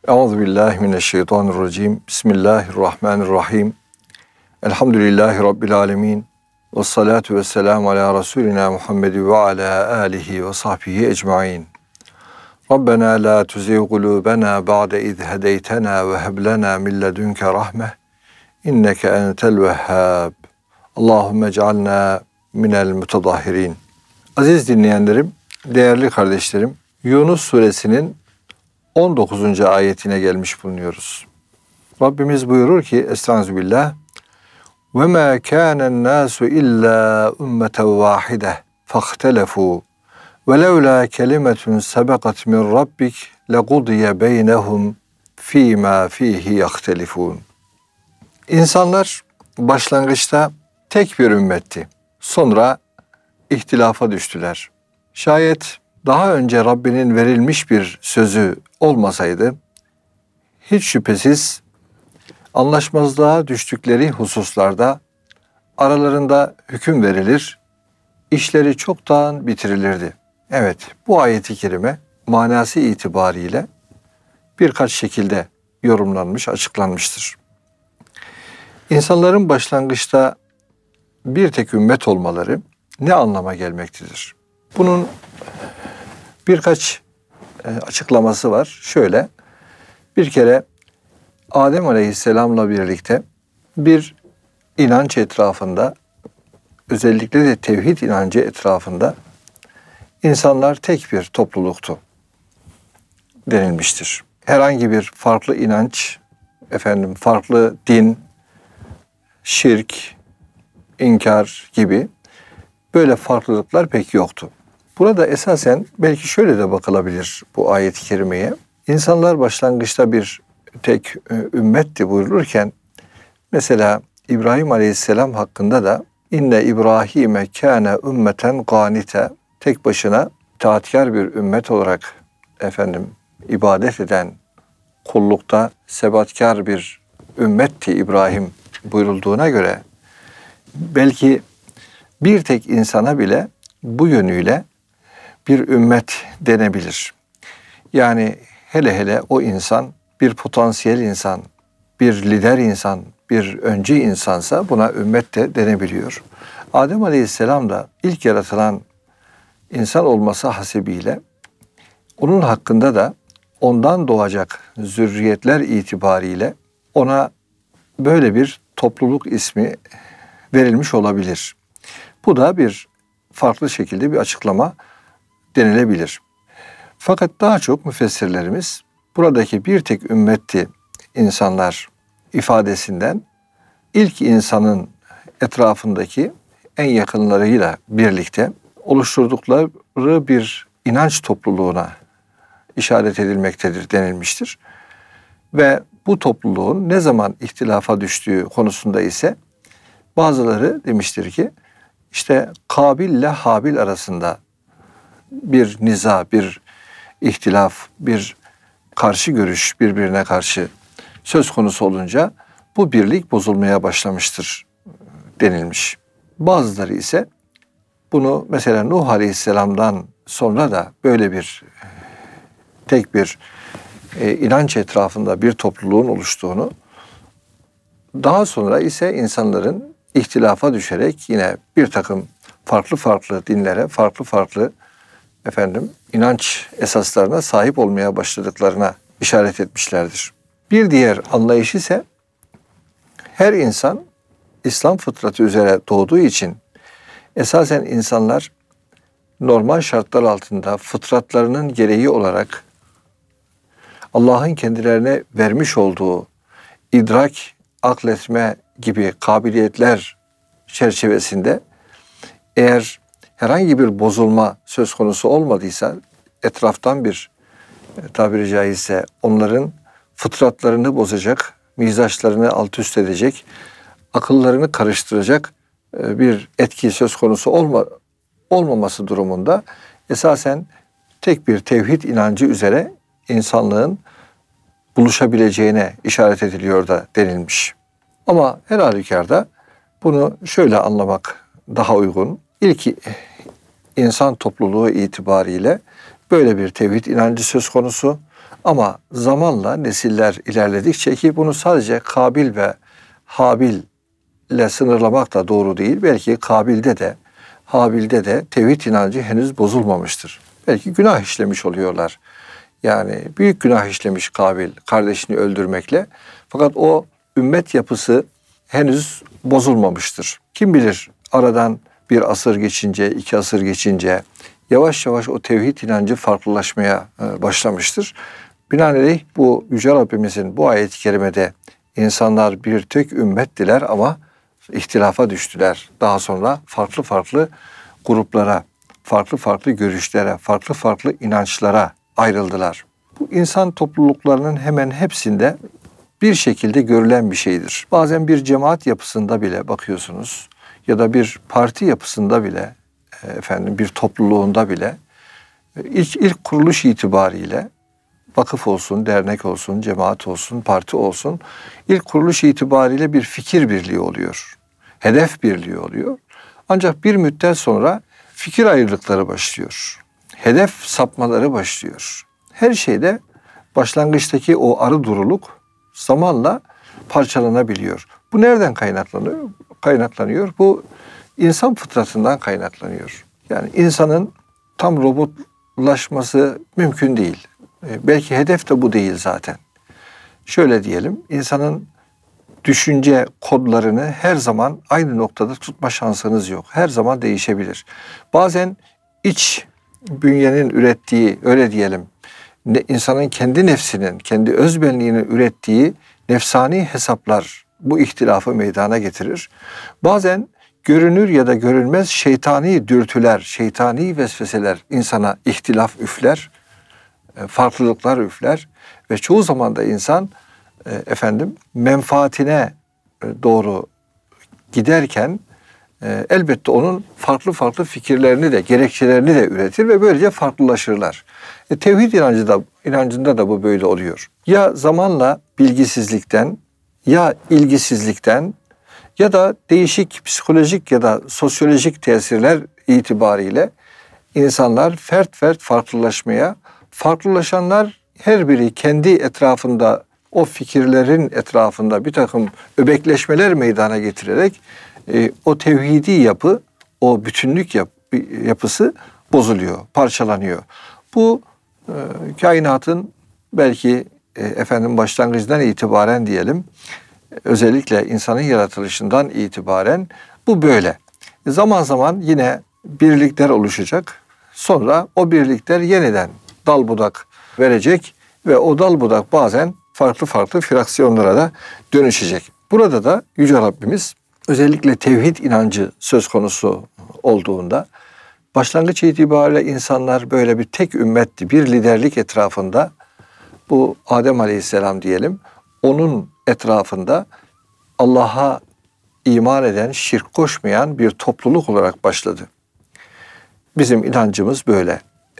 Euzubillahimineşşeytanirracim. Bismillahirrahmanirrahim. Elhamdülillahi Rabbil alemin. Vessalatu vesselamu ala Resulina Muhammedi ve ala alihi ve sahbihi ecmain. Rabbena la tuzigh kulubena ba'de iz hedeytena ve heb lena min ledunke rahmeh. İnneke entel vehhab. Allahümme ec'alna minel mutadahhirin. Aziz dinleyenlerim, değerli kardeşlerim, Yunus suresinin 19. ayetine gelmiş bulunuyoruz. Rabbimiz buyurur ki Estağfirullah ve ma kânen nâsu illâ ümmeten vâhide fahtelefû ve levlâ kelimetun sebekat min rabbik lequdiye beynehum fîmâ fîhi yahtelifûn. İnsanlar başlangıçta tek bir ümmetti. Sonra ihtilafa düştüler. Şayet daha önce Rabbinin verilmiş bir sözü olmasaydı, hiç şüphesiz anlaşmazlığa düştükleri hususlarda aralarında hüküm verilir, işleri çoktan bitirilirdi. Evet, bu ayet-i kerime manası itibariyle birkaç şekilde yorumlanmış, açıklanmıştır. İnsanların başlangıçta bir tek ümmet olmaları ne anlama gelmektedir? Bunun birkaç açıklaması var. Şöyle, bir kere Adem Aleyhisselam'la birlikte bir inanç etrafında, özellikle de tevhid inancı etrafında insanlar tek bir topluluktu denilmiştir. Herhangi bir farklı inanç, farklı din, şirk, inkar gibi böyle farklılıklar pek yoktu. Burada esasen belki şöyle de bakılabilir bu ayet-i kerimeye. İnsanlar başlangıçta bir tek ümmetti buyururken, mesela İbrahim Aleyhisselam hakkında da inne İbrahim'e kâne ümmeten gânite, tek başına itaatkar bir ümmet olarak ibadet eden, kullukta sebatkar bir ümmetti İbrahim buyurulduğuna göre, belki bir tek insana bile bu yönüyle bir ümmet denebilir. Yani hele o insan bir potansiyel insan, bir lider insan, bir öncü insansa buna ümmet de denebiliyor. Adem Aleyhisselam da ilk yaratılan insan olması hasebiyle onun hakkında da ondan doğacak zürriyetler itibariyle ona böyle bir topluluk ismi verilmiş olabilir. Bu da bir farklı şekilde bir açıklama denilebilir. Fakat daha çok müfessirlerimiz buradaki bir tek ümmetti insanlar ifadesinden ilk insanın etrafındaki en yakınlarıyla birlikte oluşturdukları bir inanç topluluğuna işaret edilmektedir denilmiştir. Ve bu topluluğun ne zaman ihtilafa düştüğü konusunda ise bazıları demiştir ki işte Kabil ile Habil arasında bir niza, bir ihtilaf, bir karşı görüş birbirine karşı söz konusu olunca bu birlik bozulmaya başlamıştır denilmiş. Bazıları ise bunu mesela Nuh Aleyhisselam'dan sonra da böyle bir tek bir inanç etrafında bir topluluğun oluştuğunu, daha sonra ise insanların ihtilafa düşerek yine bir takım farklı dinlere, farklı inanç esaslarına sahip olmaya başladıklarına işaret etmişlerdir. Bir diğer anlayış ise her insan İslam fıtratı üzere doğduğu için esasen insanlar normal şartlar altında fıtratlarının gereği olarak Allah'ın kendilerine vermiş olduğu idrak, akletme gibi kabiliyetler çerçevesinde eğer herhangi bir bozulma söz konusu olmadıysa etraftan bir tabiri caizse onların fıtratlarını bozacak, mizaçlarını alt üst edecek, akıllarını karıştıracak bir etki söz konusu olmaması durumunda esasen tek bir tevhid inancı üzere insanlığın buluşabileceğine işaret ediliyor da denilmiş. Ama her halükarda bunu şöyle anlamak daha uygun. İlk insan topluluğu itibariyle böyle bir tevhid inancı söz konusu. Ama zamanla nesiller ilerledikçe, ki bunu sadece Kabil ve Habil ile sınırlamak da doğru değil. Belki Kabil'de de Habil'de de tevhid inancı henüz bozulmamıştır. Belki günah işlemiş oluyorlar. Yani büyük günah işlemiş Kabil kardeşini öldürmekle. Fakat o ümmet yapısı henüz bozulmamıştır. Kim bilir, aradan bir asır geçince, 2 asır geçince yavaş yavaş o tevhid inancı farklılaşmaya başlamıştır. Binaenaleyh bu Yüce Rabbimizin bu ayet-i kerimede insanlar bir tek ümmettiler ama ihtilafa düştüler. Daha sonra farklı farklı gruplara, farklı farklı görüşlere, farklı farklı inançlara ayrıldılar. Bu insan topluluklarının hemen hepsinde bir şekilde görülen bir şeydir. Bazen bir cemaat yapısında bile bakıyorsunuz ya da bir parti yapısında bile, bir topluluğunda bile ilk kuruluş itibariyle, vakıf olsun, dernek olsun, cemaat olsun, parti olsun, ilk kuruluş itibariyle bir fikir birliği oluyor. Hedef birliği oluyor. Ancak bir müddet sonra fikir ayrılıkları başlıyor. Hedef sapmaları başlıyor. Her şeyde başlangıçtaki o arı duruluk zamanla parçalanabiliyor. Bu nereden kaynaklanıyor? Bu insan fıtratından kaynaklanıyor. Yani insanın tam robotlaşması mümkün değil. Belki hedef de bu değil zaten. Şöyle diyelim, insanın düşünce kodlarını her zaman aynı noktada tutma şansınız yok. Her zaman değişebilir. Bazen iç bünyenin ürettiği, öyle diyelim, insanın kendi nefsinin, kendi özbenliğinin ürettiği nefsani hesaplar bu ihtilafı meydana getirir. Bazen görünür ya da görünmez şeytani dürtüler, şeytani vesveseler insana ihtilaf üfler, farklılıklar üfler ve çoğu zaman da insan menfaatine doğru giderken elbette onun farklı farklı fikirlerini de, gerekçelerini de üretir ve böylece farklılaşırlar. Tevhid inancında da bu böyle oluyor. Ya zamanla bilgisizlikten, ya ilgisizlikten ya da değişik psikolojik ya da sosyolojik tesirler itibariyle insanlar fert fert farklılaşmaya, farklılaşanlar her biri kendi etrafında, o fikirlerin etrafında bir takım öbekleşmeler meydana getirerek o tevhidi yapı, o bütünlük yapısı bozuluyor, parçalanıyor. Bu kainatın belki başlangıcından itibaren diyelim, özellikle insanın yaratılışından itibaren bu böyle. Zaman zaman yine birlikler oluşacak. Sonra o birlikler yeniden dal budak verecek ve o dal budak bazen farklı farklı fraksiyonlara da dönüşecek. Burada da Yüce Rabbimiz özellikle tevhid inancı söz konusu olduğunda başlangıç itibariyle insanlar böyle bir tek ümmetti, bir liderlik etrafında, bu Adem Aleyhisselam diyelim, onun etrafında Allah'a iman eden, şirk koşmayan bir topluluk olarak başladı. Bizim inancımız böyle.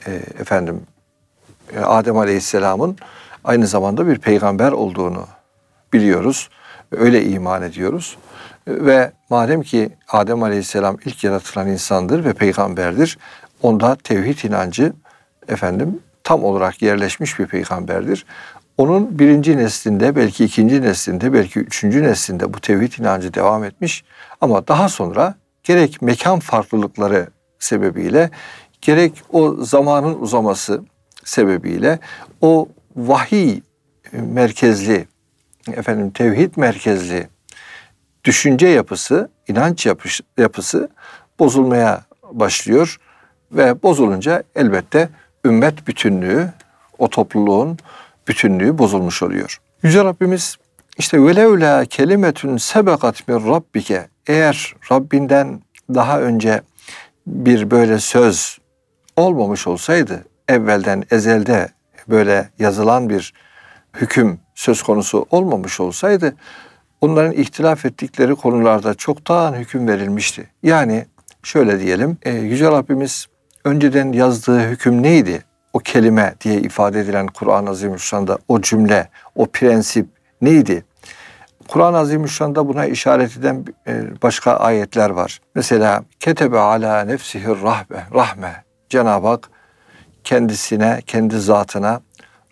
Adem Aleyhisselam'ın aynı zamanda bir peygamber olduğunu biliyoruz. Öyle iman ediyoruz. Ve madem ki Adem Aleyhisselam ilk yaratılan insandır ve peygamberdir, onda tevhid inancı tam olarak yerleşmiş bir peygamberdir. Onun birinci neslinde, belki ikinci neslinde, belki üçüncü neslinde bu tevhid inancı devam etmiş. Ama daha sonra gerek mekan farklılıkları sebebiyle, gerek o zamanın uzaması sebebiyle o vahiy merkezli, tevhid merkezli düşünce yapısı, inanç yapısı bozulmaya başlıyor ve bozulunca elbette ümmet bütünlüğü, o topluluğun bütünlüğü bozulmuş oluyor. Yüce Rabbimiz işte velevla kelimetun sebekat min rabbike, eğer Rabbinden daha önce bir böyle söz olmamış olsaydı, evvelden ezelde böyle yazılan bir hüküm söz konusu olmamış olsaydı, onların ihtilaf ettikleri konularda çoktan hüküm verilmişti. Yani şöyle diyelim, Yüce Rabbimiz önceden yazdığı hüküm neydi? O kelime diye ifade edilen Kur'an-ı Azimüşşan'da o cümle, o prensip neydi? Kur'an-ı Azimüşşan'da buna işaret eden başka ayetler var. Mesela ketebe ala nefsihir rahme. Cenab-ı Hak kendisine, kendi zatına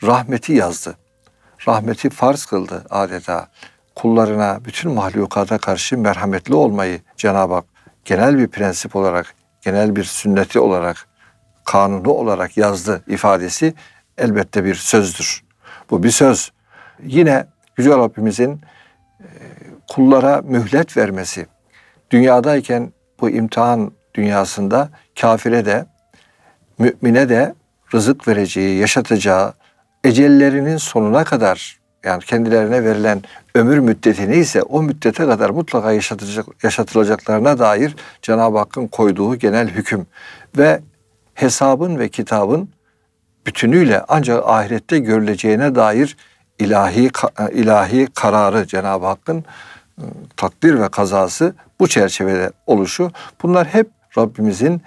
rahmeti yazdı. Rahmeti farz kıldı adeta. Kullarına, bütün mahlukata karşı merhametli olmayı Cenab-ı Hak genel bir prensip olarak, genel bir sünneti olarak, kanunu olarak yazdı ifadesi elbette bir sözdür. Bu bir söz. Yine Yüce Rabbimizin kullara mühlet vermesi, dünyadayken bu imtihan dünyasında kafire de, mümine de rızık vereceği, yaşatacağı, ecellerinin sonuna kadar, yani kendilerine verilen ömür müddeti neyse o müddete kadar mutlaka yaşatılacaklarına dair Cenab-ı Hakk'ın koyduğu genel hüküm ve hesabın ve kitabın bütünüyle ancak ahirette görüleceğine dair ilahi kararı, Cenab-ı Hakk'ın takdir ve kazası bu çerçevede oluşu, bunlar hep Rabbimizin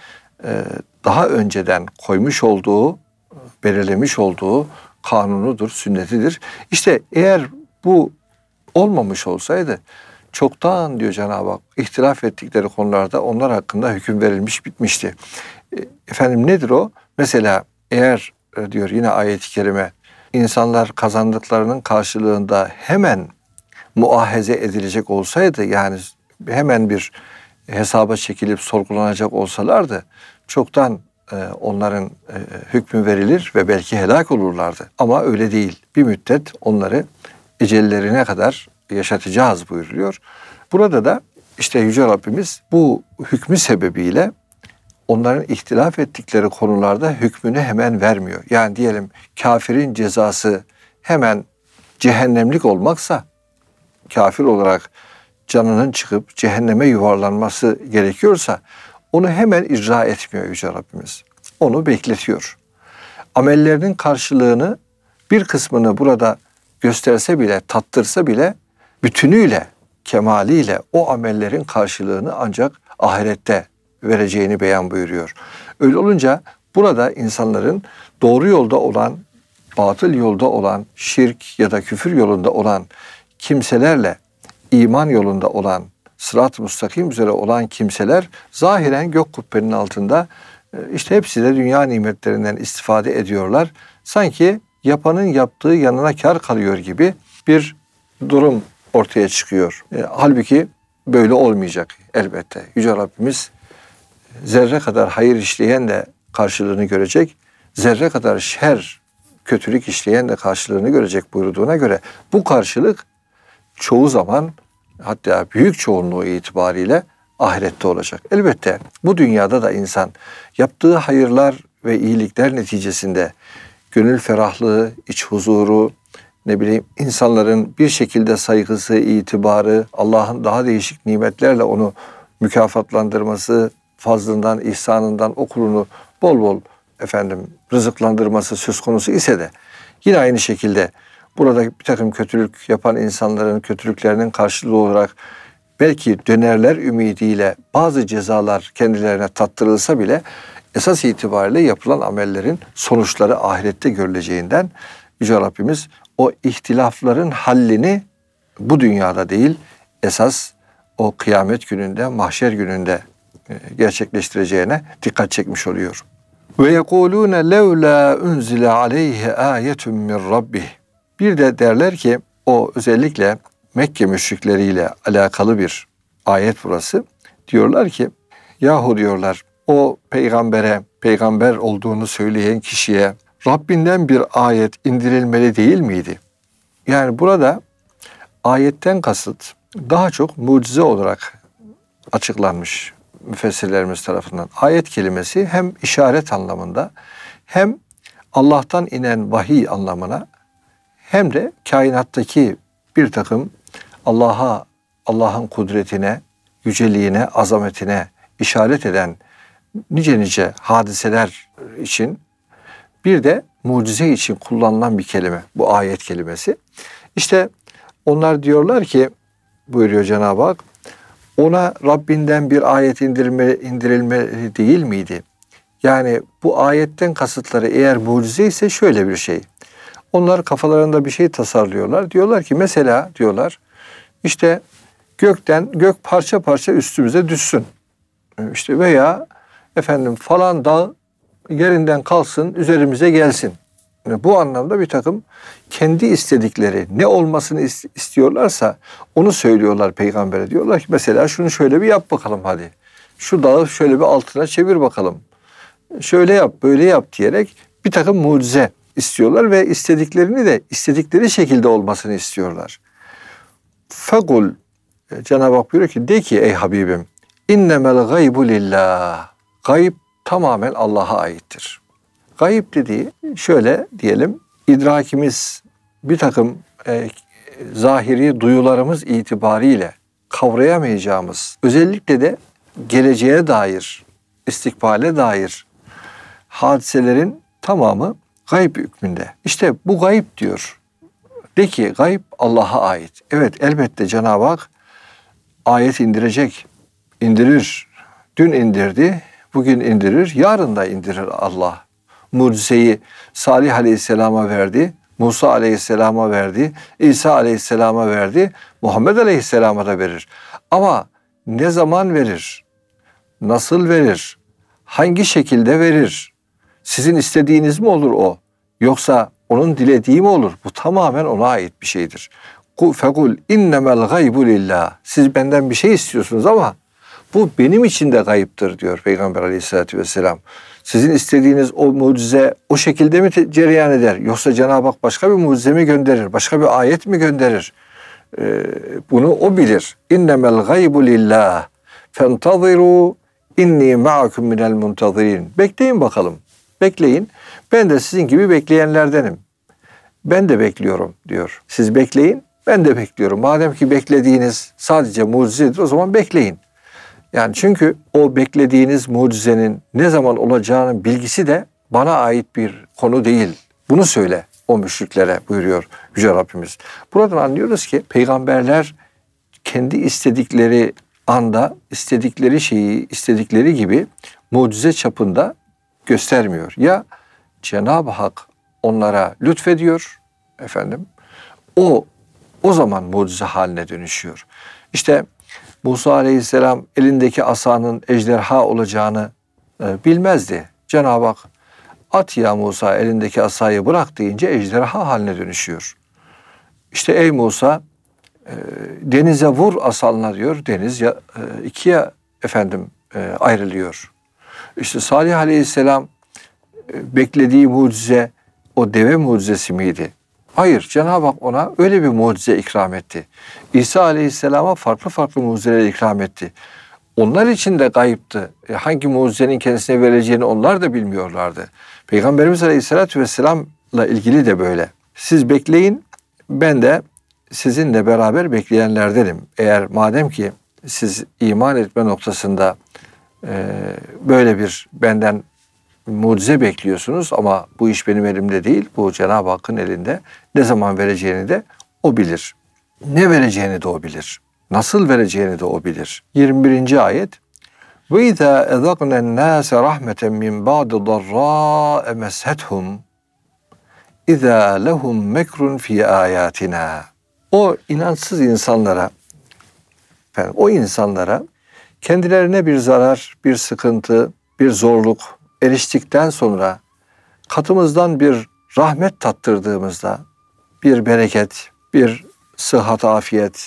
daha önceden koymuş olduğu, belirlemiş olduğu kanunudur, sünnetidir. İşte eğer bu olmamış olsaydı çoktan diyor Cenab-ı Hak ihtilaf ettikleri konularda onlar hakkında hüküm verilmiş bitmişti. Efendim nedir o? Mesela eğer diyor yine ayet-i kerime, insanlar kazandıklarının karşılığında hemen muahaze edilecek olsaydı, yani hemen bir hesaba çekilip sorgulanacak olsalardı çoktan onların hükmü verilir ve belki helak olurlardı. Ama öyle değil. Bir müddet onları ecellerine kadar yaşatacağız buyuruyor. Burada da işte Yüce Rabbimiz bu hükmü sebebiyle onların ihtilaf ettikleri konularda hükmünü hemen vermiyor. Yani diyelim kafirin cezası hemen cehennemlik olmaksa, kafir olarak canının çıkıp cehenneme yuvarlanması gerekiyorsa onu hemen icra etmiyor Yüce Rabbimiz. Onu bekletiyor. Amellerinin karşılığını bir kısmını burada gösterse bile, tattırsa bile bütünüyle, kemaliyle o amellerin karşılığını ancak ahirette vereceğini beyan buyuruyor. Öyle olunca burada insanların doğru yolda olan, batıl yolda olan, şirk ya da küfür yolunda olan kimselerle iman yolunda olan, sırat-ı müstakim üzere olan kimseler zahiren gök kubbenin altında işte hepsi de dünya nimetlerinden istifade ediyorlar. Sanki yapanın yaptığı yanına kar kalıyor gibi bir durum ortaya çıkıyor. Halbuki böyle olmayacak elbette. Yüce Rabbimiz zerre kadar hayır işleyen de karşılığını görecek, zerre kadar şer, kötülük işleyen de karşılığını görecek buyurduğuna göre bu karşılık çoğu zaman, hatta büyük çoğunluğu itibariyle ahirette olacak. Elbette bu dünyada da insan yaptığı hayırlar ve iyilikler neticesinde gönül ferahlığı, iç huzuru, insanların bir şekilde saygısı, itibarı, Allah'ın daha değişik nimetlerle onu mükafatlandırması, fazlından, ihsanından o kulunu bol bol rızıklandırması söz konusu ise de yine aynı şekilde burada bir takım kötülük yapan insanların kötülüklerinin karşılığı olarak belki dönerler ümidiyle bazı cezalar kendilerine tattırılsa bile esas itibariyle yapılan amellerin sonuçları ahirette görüleceğinden Yüce Rabbimiz o ihtilafların hallini bu dünyada değil, esas o kıyamet gününde, mahşer gününde gerçekleştireceğine dikkat çekmiş oluyor. Ve yekulune levla unzile aleyhi ayetun min rabbih. Bir de derler ki, o özellikle Mekke müşrikleriyle alakalı bir ayet burası. Diyorlar ki, yahu diyorlar, o peygamber olduğunu söyleyen kişiye Rabbinden bir ayet indirilmeli değil miydi? Yani burada ayetten kasıt daha çok mucize olarak açıklanmış müfessirlerimiz tarafından. Ayet kelimesi hem işaret anlamında hem Allah'tan inen vahiy anlamına hem de kainattaki bir takım Allah'ın kudretine, yüceliğine, azametine işaret eden nice hadiseler için bir de mucize için kullanılan bir kelime bu ayet kelimesi. İşte onlar diyorlar ki, buyuruyor Cenab-ı Hak, ona Rabbinden bir ayet indirilmeli değil miydi? Yani bu ayetten kasıtları eğer mucize ise şöyle bir şey. Onlar kafalarında bir şey tasarlıyorlar. Diyorlar ki mesela diyorlar işte gök parça parça üstümüze düşsün. İşte veya falan dağ yerinden kalsın üzerimize gelsin. Yani bu anlamda bir takım kendi istedikleri, ne olmasını istiyorlarsa onu söylüyorlar peygambere. Diyorlar ki mesela şunu şöyle bir yap bakalım hadi. Şu dağı şöyle bir altına çevir bakalım. Şöyle yap, böyle yap diyerek bir takım mucize istiyorlar ve istediklerini de istedikleri şekilde olmasını istiyorlar. Fekul, Cenab-ı Hak buyuruyor ki de ki ey Habibim, innemel gaybu lillah. Gayb tamamen Allah'a aittir. Gayb dediği şöyle diyelim, idrakimiz bir takım zahiri duyularımız itibariyle kavrayamayacağımız, özellikle de geleceğe dair, istikbale dair hadiselerin tamamı gayb hükmünde. İşte bu gayb diyor. De ki gayb Allah'a ait. Evet, elbette Cenab-ı Hak ayet indirecek, indirir. Dün indirdi, bugün indirir, yarın da indirir Allah. Mucizeyi Salih Aleyhisselam'a verdi, Musa Aleyhisselam'a verdi, İsa Aleyhisselam'a verdi, Muhammed Aleyhisselam'a da verir. Ama ne zaman verir, nasıl verir, hangi şekilde verir, sizin istediğiniz mi olur o, yoksa onun dilediği mi olur? Bu tamamen ona ait bir şeydir. Fekul innemel gaybu lillah. Siz benden bir şey istiyorsunuz ama bu benim için de gayiptir diyor Peygamber Aleyhisselatü Vesselam. Sizin istediğiniz o mucize o şekilde mi cereyan eder? Yoksa Cenab-ı Hak başka bir mucize mi gönderir? Başka bir ayet mi gönderir? Bunu o bilir. İnnemel gaybu lillah. Fentaziru inni ma'akum minel muntazirin. Bekleyin bakalım. Bekleyin. Ben de sizin gibi bekleyenlerdenim. Ben de bekliyorum diyor. Siz bekleyin, ben de bekliyorum. Madem ki beklediğiniz sadece mucizedir, o zaman bekleyin. Yani çünkü o beklediğiniz mucizenin ne zaman olacağının bilgisi de bana ait bir konu değil. Bunu söyle o müşriklere buyuruyor Yüce Rabbimiz. Buradan anlıyoruz ki peygamberler kendi istedikleri anda istedikleri şeyi istedikleri gibi mucize çapında göstermiyor. Ya Cenab-ı Hak onlara lütfediyor efendim. O zaman mucize haline dönüşüyor. İşte Musa Aleyhisselam elindeki asanın ejderha olacağını bilmezdi. Cenab-ı Hak at ya Musa elindeki asayı bırak deyince ejderha haline dönüşüyor. İşte ey Musa denize vur asanla diyor. Deniz ikiye ayrılıyor. İşte Salih Aleyhisselam beklediği mucize o deve mucizesi miydi? Hayır, Cenab-ı Hak ona öyle bir mucize ikram etti. İsa Aleyhisselam'a farklı mucizeler ikram etti. Onlar için de gayipti. Hangi mucizenin kendisine verileceğini onlar da bilmiyorlardı. Peygamberimiz Aleyhisselatü Vesselam'la ilgili de böyle. Siz bekleyin, ben de sizinle beraber bekleyenlerdenim. Eğer madem ki siz iman etme noktasında böyle bir benden mucize bekliyorsunuz ama bu iş benim elimde değil, bu Cenab-ı Hakk'ın elinde. Ne zaman vereceğini de o bilir. Ne vereceğini de o bilir. Nasıl vereceğini de o bilir. 21. ayet. Ve izâ ezaknen nâse rahmeten min ba'di darrâ'e meshethum izâ lehum mekrun fî âyâtinâ. O inançsız insanlara, o insanlara kendilerine bir zarar, bir sıkıntı, bir zorluk eriştikten sonra katımızdan bir rahmet tattırdığımızda, bir bereket, bir sıhhat, afiyet,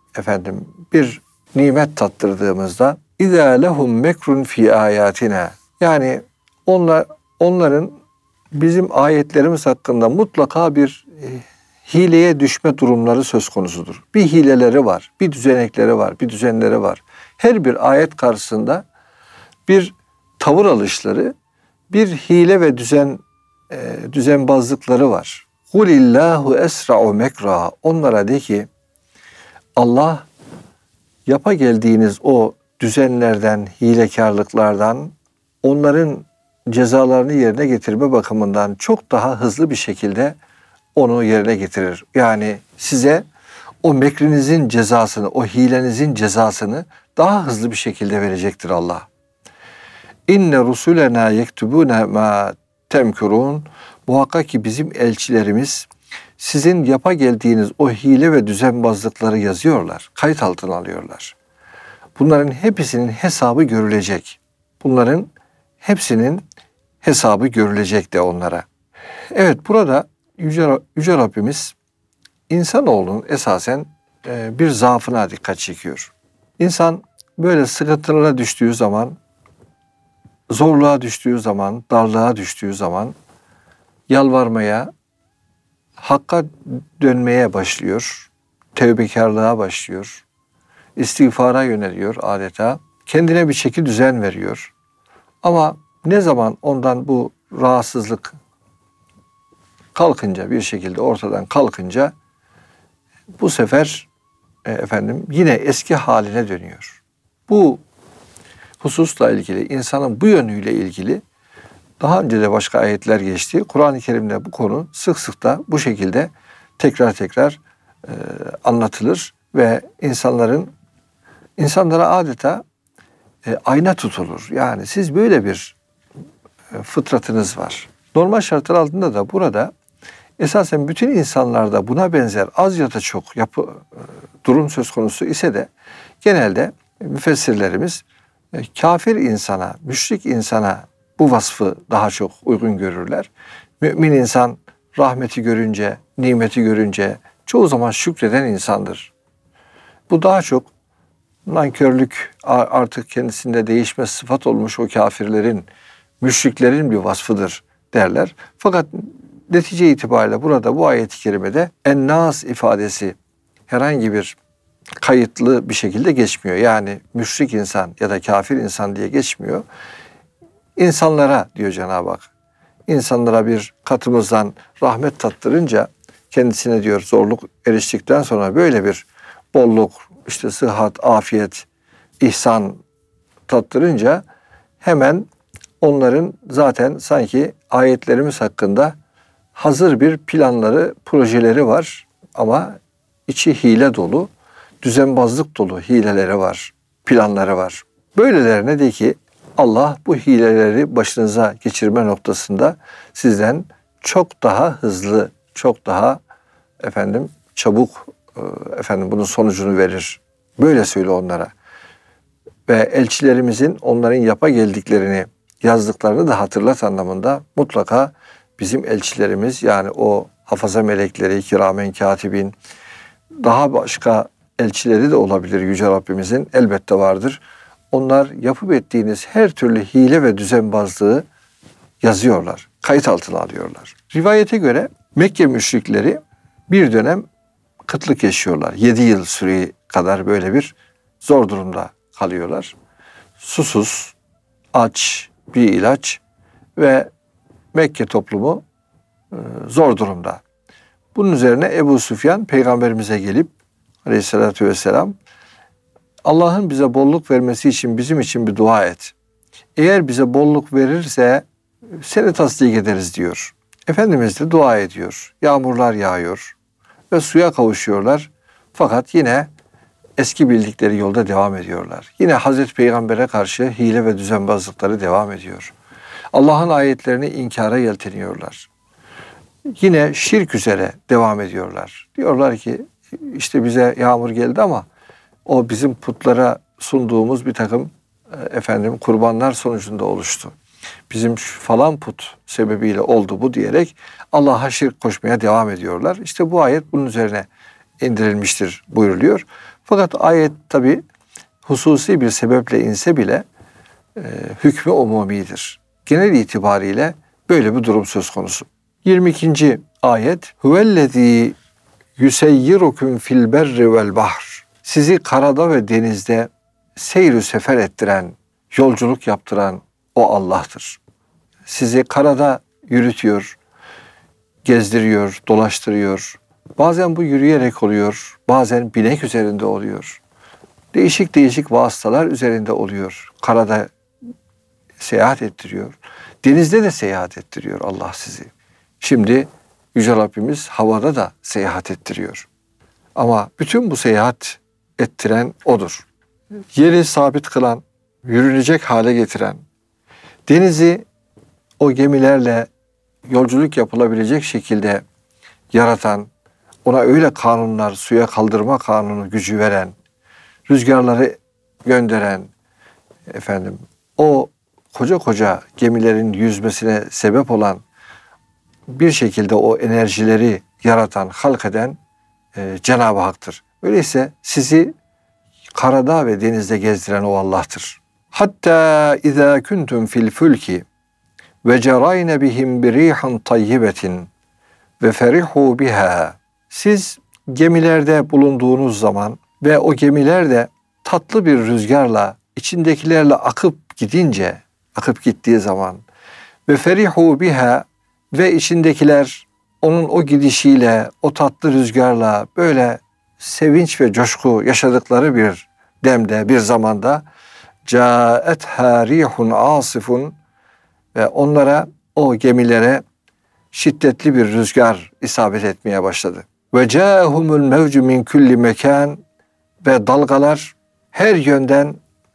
bir nimet tattırdığımızda اِذَا لَهُمْ مَكْرٌ فِي آيَاتِنَا. Yani onların bizim ayetlerimiz hakkında mutlaka bir hileye düşme durumları söz konusudur. Bir hileleri var, bir düzenekleri var, bir düzenleri var. Her bir ayet karşısında bir tavır alışları, bir hile ve düzenbazlıkları var. Kulillahu esra'u mekra. Onlara de ki Allah yapa geldiğiniz o düzenlerden, hilekarlıklardan, onların cezalarını yerine getirme bakımından çok daha hızlı bir şekilde onu yerine getirir. Yani size o mekrinizin cezasını, o hilenizin cezasını daha hızlı bir şekilde verecektir Allah. İnne rusulena yektubune ma temkurun. Muhakkak ki bizim elçilerimiz sizin yapa geldiğiniz o hile ve düzenbazlıkları yazıyorlar. Kayıt altına alıyorlar. Bunların hepsinin hesabı görülecek. Bunların hepsinin hesabı görülecek de onlara. Evet, burada Yüce Rabbimiz insanoğlunun esasen bir zaafına dikkat çekiyor. İnsan böyle sıkıntılara düştüğü zaman, zorluğa düştüğü zaman, darlığa düştüğü zaman yalvarmaya, hakka dönmeye başlıyor. Tevbekarlığa başlıyor. İstiğfara yöneliyor adeta. Kendine bir şekil düzen veriyor. Ama ne zaman ondan bu rahatsızlık kalkınca, bir şekilde ortadan kalkınca bu sefer yine eski haline dönüyor. Bu hususla ilgili, insanın bu yönüyle ilgili daha önce de başka ayetler geçti. Kur'an-ı Kerim'de bu konu sık sık da bu şekilde tekrar anlatılır ve insanlara adeta ayna tutulur. Yani siz böyle bir fıtratınız var. Normal şartlar altında da burada esasen bütün insanlarda buna benzer az ya da çok durum söz konusu ise de genelde müfessirlerimiz kafir insana, müşrik insana bu vasfı daha çok uygun görürler. Mümin insan rahmeti görünce, nimeti görünce çoğu zaman şükreden insandır. Bu daha çok nankörlük artık kendisinde değişmez sıfat olmuş o kafirlerin, müşriklerin bir vasfıdır derler. Fakat netice itibariyle burada bu ayet-i kerimede en-nas ifadesi herhangi bir kayıtlı bir şekilde geçmiyor. Yani müşrik insan ya da kafir insan diye geçmiyor. İnsanlara diyor Cenab-ı Hak. İnsanlara bir katımızdan rahmet tattırınca kendisine diyor zorluk eriştikten sonra böyle bir bolluk, işte sıhhat, afiyet, ihsan tattırınca hemen onların zaten sanki ayetlerimiz hakkında hazır bir planları, projeleri var ama içi hile dolu, düzenbazlık dolu hileleri var, planları var. Böylelerine de ki Allah bu hileleri başınıza geçirme noktasında sizden çok daha hızlı, çok daha çabuk bunun sonucunu verir. Böyle söyle onlara. Ve elçilerimizin onların yapa geldiklerini, yazdıklarını da hatırlat anlamında mutlaka bizim elçilerimiz, yani o hafaza melekleri, kiramen katibin, daha başka elçileri de olabilir Yüce Rabbimizin, elbette vardır. Onlar yapıp ettiğiniz her türlü hile ve düzenbazlığı yazıyorlar, kayıt altına alıyorlar. Rivayete göre Mekke müşrikleri bir dönem kıtlık yaşıyorlar. 7 yıl süreyi kadar böyle bir zor durumda kalıyorlar. Susuz, aç, bir ilaç ve Mekke toplumu zor durumda. Bunun üzerine Ebu Süfyan peygamberimize gelip aleyhissalatü vesselam Allah'ın bize bolluk vermesi için bizim için bir dua et. Eğer bize bolluk verirse seni tasdik ederiz diyor. Efendimiz de dua ediyor. Yağmurlar yağıyor ve suya kavuşuyorlar. Fakat yine eski bildikleri yolda devam ediyorlar. Yine Hazreti Peygamber'e karşı hile ve düzenbazlıkları devam ediyor. Allah'ın ayetlerini inkara yelteniyorlar. Yine şirk üzere devam ediyorlar. Diyorlar ki işte bize yağmur geldi ama o bizim putlara sunduğumuz bir takım kurbanlar sonucunda oluştu. Bizim falan put sebebiyle oldu bu diyerek Allah'a şirk koşmaya devam ediyorlar. İşte bu ayet bunun üzerine indirilmiştir buyuruluyor. Fakat ayet tabi hususi bir sebeple inse bile hükmü umumidir. Genel itibariyle böyle bir durum söz konusu. 22. ayet Huvellezî yuseyyirukum fil berri vel bahr. Sizi karada ve denizde seyr-ü sefer ettiren, yolculuk yaptıran o Allah'tır. Sizi karada yürütüyor, gezdiriyor, dolaştırıyor. Bazen bu yürüyerek oluyor, bazen binek üzerinde oluyor. Değişik değişik vasıtalar üzerinde oluyor. Karada seyahat ettiriyor. Denizde de seyahat ettiriyor Allah sizi. Şimdi Yüce Rabbimiz havada da seyahat ettiriyor. Ama bütün bu seyahat ettiren O'dur. Yeri sabit kılan, yürünecek hale getiren, denizi o gemilerle yolculuk yapılabilecek şekilde yaratan, ona öyle kanunlar, suya kaldırma kanunu gücü veren, rüzgarları gönderen, o koca koca gemilerin yüzmesine sebep olan bir şekilde o enerjileri yaratan, halk eden Cenab-ı Hak'tır. Öyleyse sizi karada ve denizde gezdiren o Allah'tır. Hatta izâ kuntum fil fulki ve cerayne bihim bi rihan tayyibetin ve ferihu biha. Siz gemilerde bulunduğunuz zaman ve o gemiler de tatlı bir rüzgarla içindekilerle akıp gittiği zaman ve ferihu biha ve içindekiler onun o gidişiyle, o tatlı rüzgarla böyle sevinç ve coşku yaşadıkları bir demde, bir zamanda caetha rihun asifun ve onlara, o gemilere şiddetli bir rüzgar isabet etmeye başladı. Ve ca'ahumul mevcu min kulli mekan ve dalgalar her yönden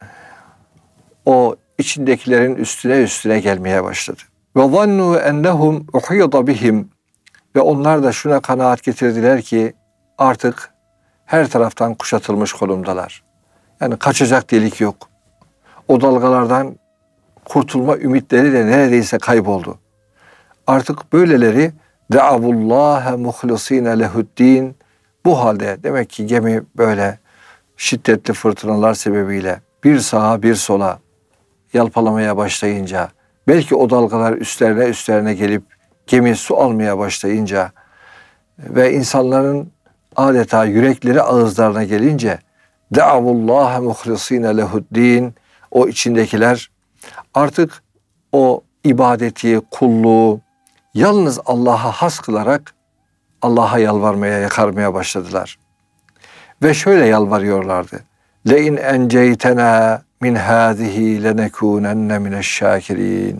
o içindekilerin üstüne gelmeye başladı. Ve zannu ennehum uhida bihim ve onlar da şuna kanaat getirdiler ki artık her taraftan kuşatılmış konumdalar. Yani kaçacak delik yok. O dalgalardan kurtulma ümitleri de neredeyse kayboldu. Artık böyleleri de'avullâhe muhlisîne lehuddin. Bu halde demek ki gemi böyle şiddetli fırtınalar sebebiyle bir sağa bir sola yalpalamaya başlayınca, belki o dalgalar üstlerine gelip gemi su almaya başlayınca ve insanların adeta yürekleri ağızlarına gelince de'avullâhe muhlisîne lehuddin, o içindekiler artık o ibadeti, kulluğu yalnız Allah'a has kılarak Allah'a yalvarmaya, yakarmaya başladılar. Ve şöyle yalvarıyorlardı. Le in enceytena min hâzihi lenekûnenne mineşşâkirîn.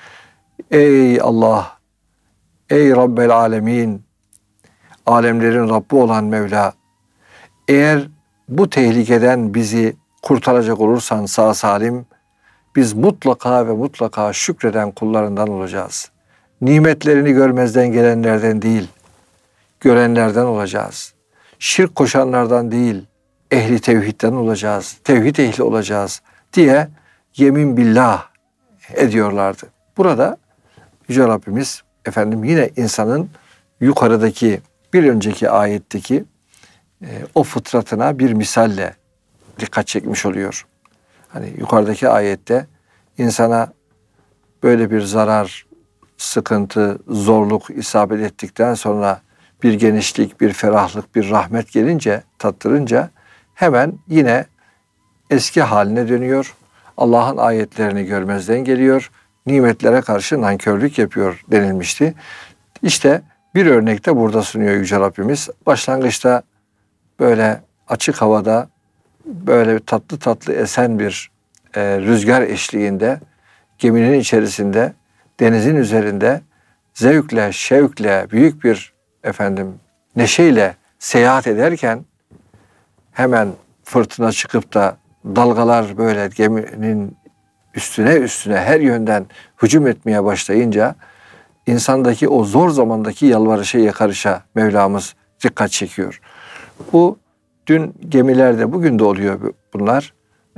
Ey Allah, ey Rabbel alemin, alemlerin Rabbi olan Mevla, eğer bu tehlikeden bizi kurtaracak olursan sağ salim, biz mutlaka ve mutlaka şükreden kullarından olacağız. Nimetlerini görmezden gelenlerden değil, görenlerden olacağız. Şirk koşanlardan değil, ehli tevhidden olacağız. Tevhid ehli olacağız diye yemin billah ediyorlardı. Burada Yüce Rabbimiz yine insanın yukarıdaki bir önceki ayetteki o fıtratına bir misalle dikkat çekmiş oluyor. Hani yukarıdaki ayette insana böyle bir zarar, sıkıntı, zorluk isabet ettikten sonra bir genişlik, bir ferahlık, bir rahmet gelince, tattırınca hemen yine eski haline dönüyor. Allah'ın ayetlerini görmezden geliyor. Nimetlere karşı nankörlük yapıyor denilmişti. İşte bir örnek de burada sunuyor Yüce Rabbimiz. Başlangıçta böyle açık havada böyle tatlı tatlı esen bir rüzgar eşliğinde geminin içerisinde, denizin üzerinde zevkle, şevkle, büyük bir neşeyle seyahat ederken hemen fırtına çıkıp da dalgalar böyle geminin üstüne her yönden hücum etmeye başlayınca insandaki o zor zamandaki yalvarışa yakarışa Mevlamız dikkat çekiyor. Bu dün gemilerde, bugün de oluyor bunlar.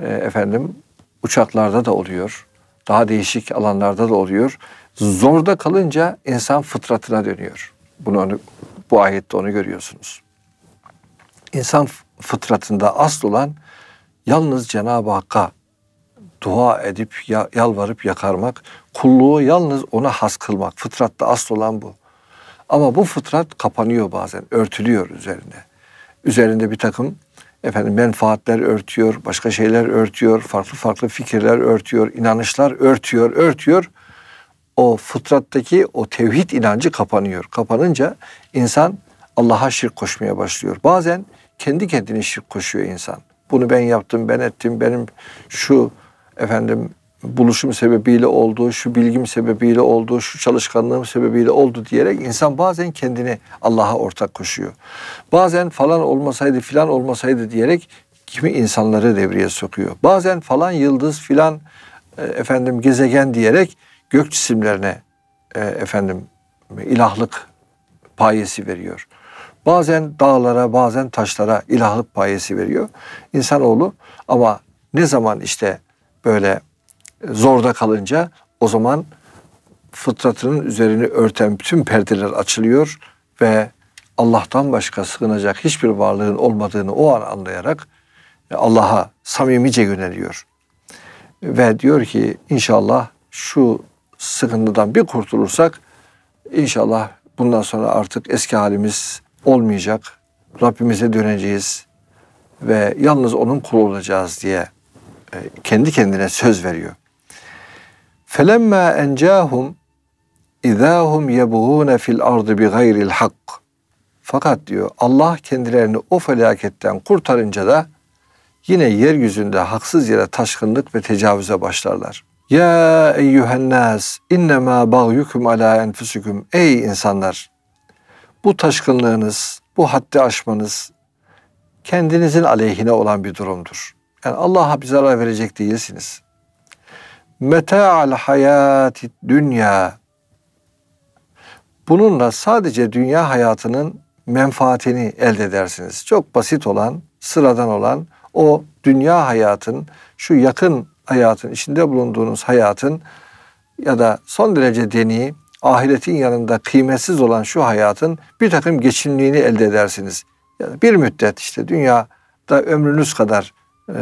Uçaklarda da oluyor. Daha değişik alanlarda da oluyor. Zorda kalınca insan fıtratına dönüyor. Bu ayette onu görüyorsunuz. İnsan fıtratında asıl olan yalnız Cenab-ı Hakk'a dua edip yalvarıp yakarmak, kulluğu yalnız ona has kılmak. Fıtratta asıl olan bu. Ama bu fıtrat kapanıyor bazen, örtülüyor üzerinde. Üzerinde bir takım menfaatler örtüyor, başka şeyler örtüyor, farklı fikirler örtüyor, inanışlar örtüyor. O fıtrattaki o tevhid inancı kapanıyor. Kapanınca insan Allah'a şirk koşmaya başlıyor. Bazen kendi kendine şirk koşuyor insan. Bunu ben yaptım, ben ettim, benim şu buluşum sebebiyle oldu, şu bilgim sebebiyle oldu, şu çalışkanlığım sebebiyle oldu diyerek insan bazen kendini Allah'a ortak koşuyor. Bazen falan olmasaydı, filan olmasaydı diyerek kimi insanları devreye sokuyor. Bazen falan yıldız, filan gezegen diyerek gök cisimlerine ilahlık payesi veriyor. Bazen dağlara, bazen taşlara ilahlık payesi veriyor insanoğlu. Ama ne zaman böyle zorda kalınca o zaman fıtratının üzerini örten bütün perdeler açılıyor ve Allah'tan başka sığınacak hiçbir varlığın olmadığını o an anlayarak Allah'a samimice yöneliyor. Ve diyor ki inşallah şu sıkıntıdan bir kurtulursak inşallah bundan sonra artık eski halimiz olmayacak. Rabbimize döneceğiz ve yalnız onun kulu olacağız diye kendi kendine söz veriyor. فَلَمَّا اَنْجَاهُمْ اِذَا هُمْ يَبْغُونَ فِي الْاَرْضِ بِغَيْرِ الْحَقِّ. Fakat diyor Allah kendilerini o felaketten kurtarınca da yine yeryüzünde haksız yere taşkınlık ve tecavüze başlarlar. Ya eyyühennâs innemâ bağyukum alâ enfusikum. Ey insanlar! Bu taşkınlığınız, bu haddi aşmanız kendinizin aleyhine olan bir durumdur. Yani Allah'a bir zarar verecek değilsiniz. Meta'al hayâti dünya. Bununla sadece dünya hayatının menfaatini elde edersiniz. Çok basit olan, sıradan olan o dünya hayatın, şu yakın hayatın, içinde bulunduğunuz hayatın ya da son derece deni, ahiretin yanında kıymetsiz olan şu hayatın bir takım geçimliğini elde edersiniz. Yani bir müddet işte dünyada ömrünüz kadar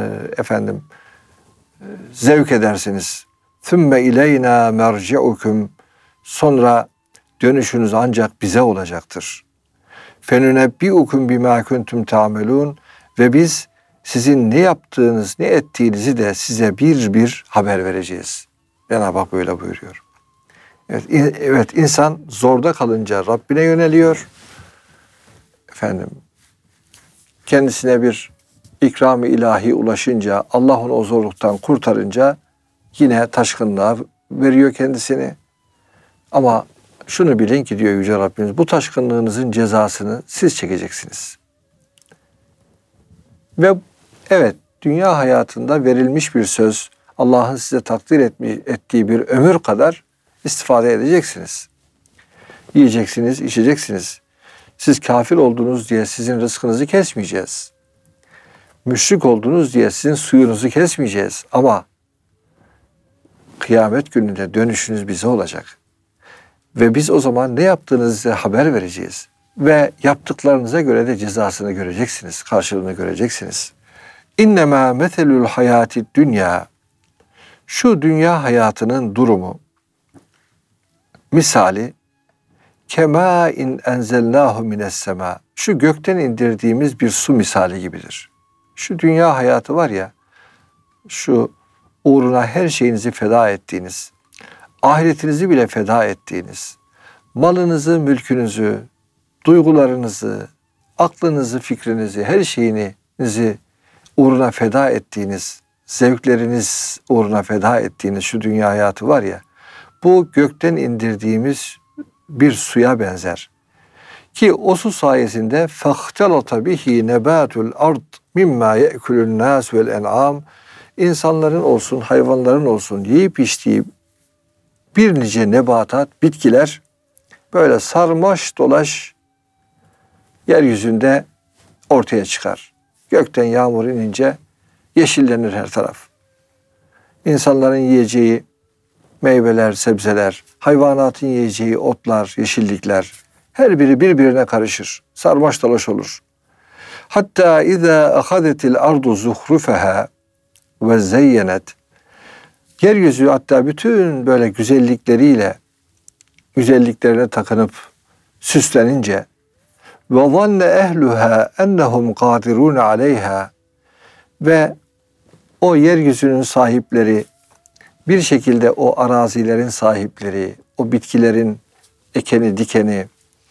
zevk edersiniz. ثُمَّ اِلَيْنَا مَرْجِعُكُمْ. Sonra dönüşünüz ancak bize olacaktır. فَنُنَبِّئُكُمْ بِمَا كُنْتُمْ تَعْمَلُونَ. Ve biz sizin ne yaptığınız, ne ettiğinizi de size bir bir haber vereceğiz. Cenab-ı Hak böyle buyuruyor. Evet, insan zorda kalınca Rabbine yöneliyor. Kendisine bir ikram-ı ilahi ulaşınca, Allah onu o zorluktan kurtarınca yine taşkınlığa veriyor kendisini. Ama şunu bilin ki diyor Yüce Rabbimiz, bu taşkınlığınızın cezasını siz çekeceksiniz. Ve evet, dünya hayatında verilmiş bir söz, Allah'ın size takdir ettiği bir ömür kadar istifade edeceksiniz. Yiyeceksiniz, içeceksiniz. Siz kafir oldunuz diye sizin rızkınızı kesmeyeceğiz. Müşrik oldunuz diye sizin suyunuzu kesmeyeceğiz. Ama kıyamet gününde dönüşünüz bize olacak. Ve biz o zaman ne yaptığınızı size haber vereceğiz. Ve yaptıklarınıza göre de cezasını göreceksiniz, karşılığını göreceksiniz. İnnemâ meselül hayâti dünya. Şu dünya hayatının durumu, misali, kemâ in enzelnâhu minessemâ. Şu gökten indirdiğimiz bir su misali gibidir. Şu dünya hayatı var ya, şu uğruna her şeyinizi feda ettiğiniz, ahiretinizi bile feda ettiğiniz, malınızı, mülkünüzü, duygularınızı, aklınızı, fikrinizi, her şeyinizi uğruna feda ettiğiniz, zevkleriniz uğruna feda ettiğiniz şu dünya hayatı var ya, bu gökten indirdiğimiz bir suya benzer. Ki o su sayesinde فَاخْتَلَطَ بِهِ نَبَاتُ الْاَرْضِ مِمَّا يَأْكُلُ النَّاسُ وَالْاَنْعَامِ. İnsanların olsun, hayvanların olsun yiyip içtiği bir nice nebatat, bitkiler böyle sarmaş dolaş yeryüzünde ortaya çıkar. Gökten yağmur inince yeşillenir her taraf. İnsanların yiyeceği meyveler, sebzeler, hayvanatın yiyeceği otlar, yeşillikler, her biri birbirine karışır. Sarmaş dolaş olur. Hatta izâ ahadetil ardu zuhrufeha ve zeyyenet. Yeryüzü hatta bütün böyle güzelliklerine takınıp süslenince ve zanne ehluha ennehum kadirun aleyha, ve o yeryüzünün sahipleri bir şekilde o arazilerin sahipleri, o bitkilerin ekeni, dikeni,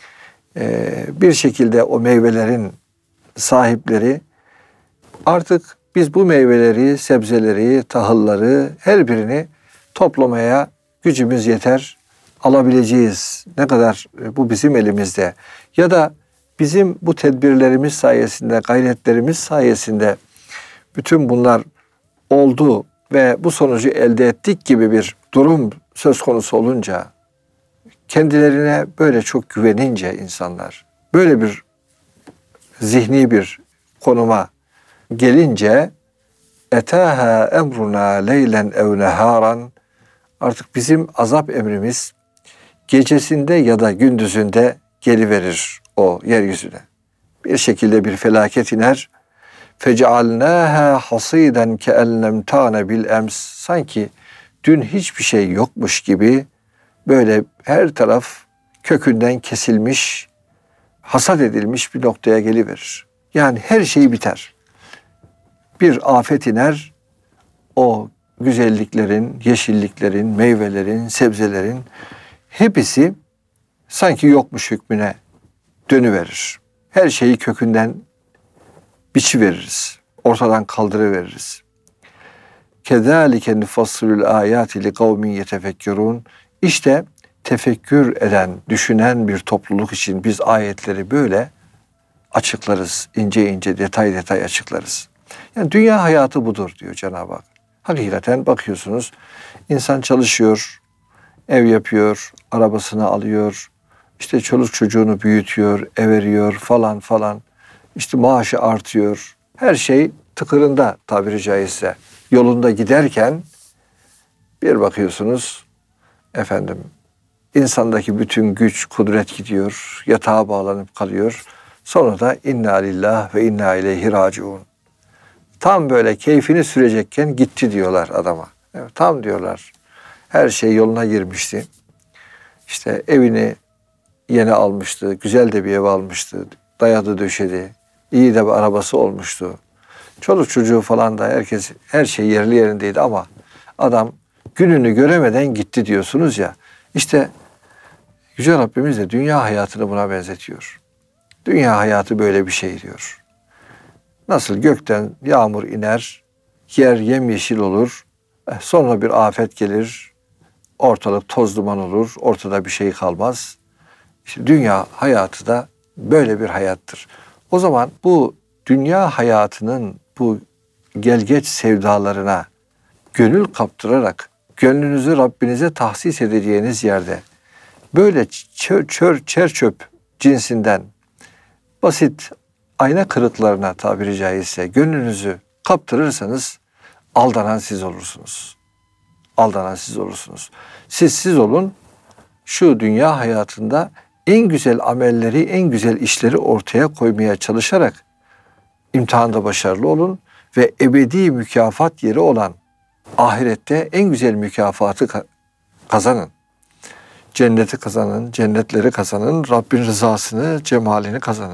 bir şekilde o meyvelerin sahipleri artık biz bu meyveleri, sebzeleri, tahılları her birini toplamaya gücümüz yeter, alabileceğiz. Ne kadar bu bizim elimizde. Ya da bizim bu tedbirlerimiz sayesinde, gayretlerimiz sayesinde bütün bunlar oldu ve bu sonucu elde ettik gibi bir durum söz konusu olunca, kendilerine böyle çok güvenince insanlar, böyle bir zihni bir konuma gelince etâhâ emrunâ leylen ev nehâran, artık bizim azap emrimiz gecesinde ya da gündüzünde geliverir o yeryüzüne. Bir şekilde bir felaket iner. فَجَعَلْنَاهَا حَصِيدًا كَاَنْ لَمْ تَعْنَ بِالْاَمْسِ Sanki dün hiçbir şey yokmuş gibi böyle her taraf kökünden kesilmiş, hasat edilmiş bir noktaya geliverir. Yani her şey biter. Bir afet iner, o güzelliklerin, yeşilliklerin, meyvelerin, sebzelerin hepsi sanki yokmuş hükmüne dönüverir. Her şeyi kökünden biçiveririz. Ortadan kaldırıveririz. Kezalike nufassilul ayati li kavmin yetefekkerun. İşte tefekkür eden, düşünen bir topluluk için biz ayetleri böyle açıklarız. İnce ince, detay detay açıklarız. Yani dünya hayatı budur diyor Cenab-ı Hak. Hakikaten bakıyorsunuz, insan çalışıyor, ev yapıyor, arabasını alıyor, işte çoluk çocuğunu büyütüyor, ev veriyor falan falan. İşte maaşı artıyor. Her şey tıkırında tabiri caizse. Yolunda giderken bir bakıyorsunuz efendim insandaki bütün güç, kudret gidiyor. Yatağa bağlanıp kalıyor. Sonra da inna lillah ve inna ileyhi raciun. Tam böyle keyfini sürecekken gitti diyorlar adama. Evet, tam diyorlar. Her şey yoluna girmişti. İşte evini yeni almıştı. Güzel de bir ev almıştı. Dayadı döşedi. İyi de bir arabası olmuştu. Çoluk çocuğu falan da herkes, her şey yerli yerindeydi ama adam gününü göremeden gitti diyorsunuz ya. İşte Yüce Rabbimiz de dünya hayatını buna benzetiyor. Dünya hayatı böyle bir şey diyor. Nasıl gökten yağmur iner, yer yemyeşil olur, sonra bir afet gelir, ortalık toz duman olur, ortada bir şey kalmaz. İşte dünya hayatı da böyle bir hayattır. O zaman bu dünya hayatının bu gelgeç sevdalarına gönül kaptırarak gönlünüzü Rabbinize tahsis edeceğiniz yerde böyle çer çöp cinsinden basit ayna kırıklarına tabiri caizse gönlünüzü kaptırırsanız aldanan siz olursunuz. Aldanan siz olursunuz. Siz olun, şu dünya hayatında en güzel amelleri, en güzel işleri ortaya koymaya çalışarak imtihanda başarılı olun ve ebedi mükafat yeri olan ahirette en güzel mükafatı kazanın. Cenneti kazanın, cennetleri kazanın, Rabbin rızasını, cemalini kazanın.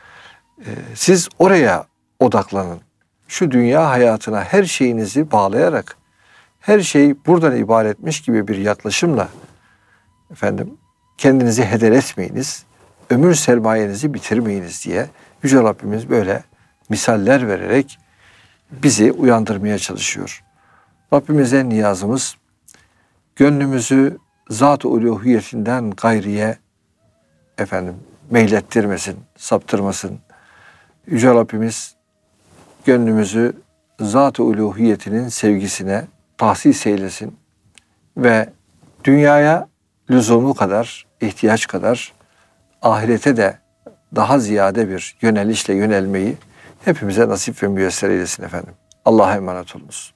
Siz oraya odaklanın. Şu dünya hayatına her şeyinizi bağlayarak, her şey buradan ibaretmiş gibi bir yaklaşımla efendim kendinizi heder etmeyiniz, ömür sermayenizi bitirmeyiniz diye Yüce Rabbimiz böyle misaller vererek bizi uyandırmaya çalışıyor. Rabbimize niyazımız gönlümüzü zat-ı uluhiyetinden gayriye efendim meylettirmesin, saptırmasın. Yüce Rabbimiz gönlümüzü zat-ı uluhiyetinin sevgisine tahsis eylesin ve dünyaya lüzumu kadar, ihtiyaç kadar ahirete de daha ziyade bir yönelişle yönelmeyi hepimize nasip ve müyesser eylesin efendim. Allah'a emanet olunuz.